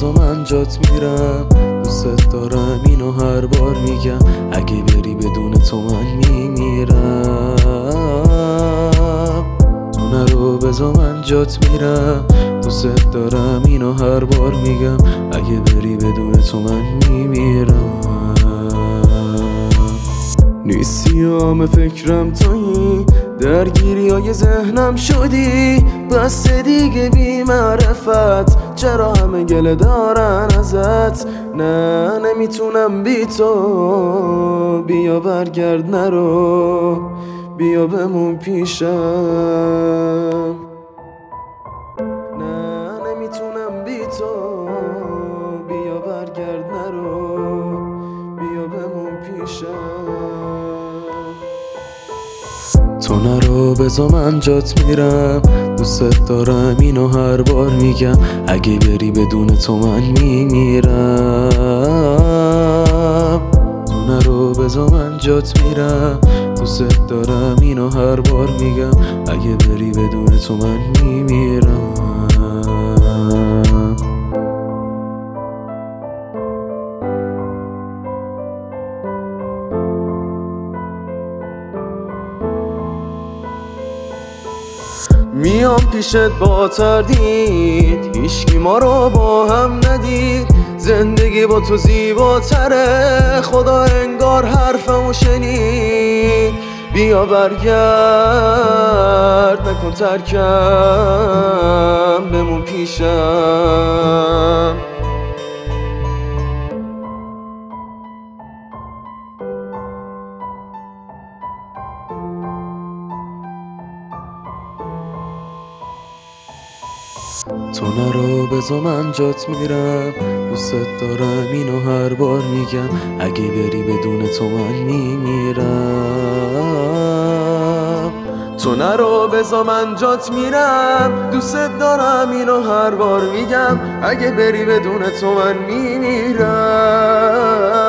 بذار من جات میرم، دوست دارم اینو هر بار میگم، اگه بری بدون تو من میمیرم. تو نرو بذار من جات میرم، دوست دارم اینو هر بار میگم، اگه بری بدون تو من میمیرم. نیستی همه فکرم تویی، درگیری های ذهنم شدی، بس دیگه بی معرفت، چرا همه گله دارن ازت؟ نه نمیتونم بی تو، بیا برگرد نرو، بیا بمون پیشم. نه نمیتونم بی تو، بیا برگرد نرو، بیا بمون پیشم. تو نرو بذار من جات میرم، دوست دارم اینو هر بار میگم، اگه بری بدون تو من میمیرم. تو نرو بذار من جات میرم، دوست دارم اینو هر بار میگم، اگه بری بدون تو من میمیرم. میام پیشت با تردید، هیچکی ما رو با هم ندید، زندگی با تو زیباتره، خدا انگار حرفمو شنید. بیا برگرد نکن ترکم، بمون پیشم. تو نرو بذار من جات میرم، دوست دارم اینو هر بار میگم، اگه بری بدون تو من میمیرم. تو نرو بذار من جات میرم، دوست دارم اینو هر بار میگم، اگه بری بدون تو من میمیرم.